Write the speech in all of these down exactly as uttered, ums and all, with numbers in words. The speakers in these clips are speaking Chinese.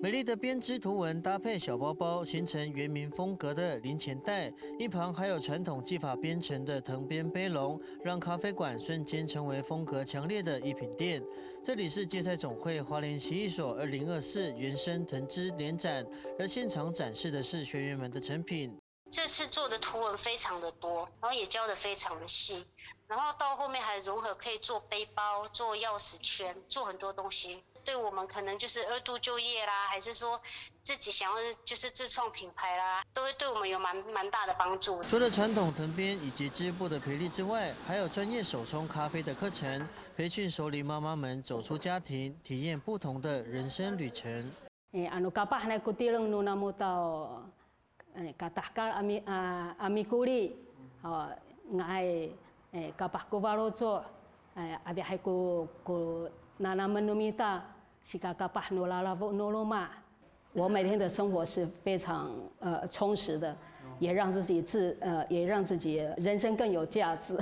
美丽的编织图文搭配小包包，形成原民风格的零钱袋。一旁还有传统技法编成的藤编杯笼，让咖啡馆瞬间成为风格强烈的一品店。这里是芥菜总会花莲奇艺所二零二四原生藤织联展，而现场展示的是学员们的成品。 这次做的图文非常的多，然后也教的非常的细，然后到后面还融合可以做背包、做钥匙圈、做很多东西。对我们可能就是二度就业啦，还是说自己想要就是自创品牌啦，都会对我们有蛮蛮大的帮助。 除了传统藤编以及织布的培力之外，还有专业手冲咖啡的课程，培训熟龄妈妈们走出家庭，体验不同的人生旅程。 Eh, anu kapah na kutileng nu namu tau eh, katahkal ami uh, ami kuri uh, ngai eh, kapah kuvaroco eh, ade hai ku ku nana menumita sika kapah nu lalavo nu loma。我每天的生活是非常呃充实的，也让自己自呃也让自己人生更有价值。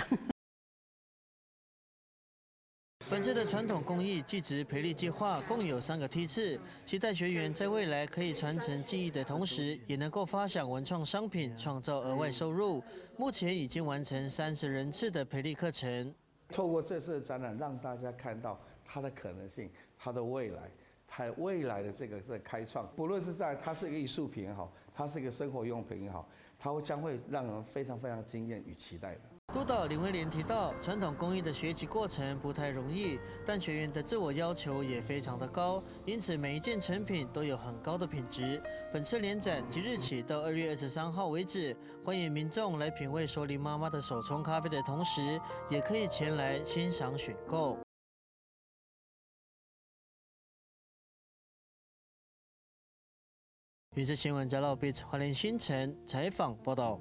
本次的传统工艺技职培力计划共有三个梯次，期待学员在未来可以传承技艺的同时，也能够发想文创商品，创造额外收入。目前已经完成三十人次的培力课程。 透过这次的展览，让大家看到它的可能性，它的未来。它未来的这个是开创，不论是在它是一个艺术品也好，它是一个生活用品也好，它会将会让人非常非常惊艳与期待的。 督导林威廉提到，传统工艺的学习过程不太容易，但学员的自我要求也非常的高，因此每一件成品都有很高的品质。本次联展即日起到二月二十三号为止，欢迎民众来品味熟龄妈妈的手冲咖啡的同时，也可以前来欣赏选购。于是新闻加到 B 花莲新城采访报道。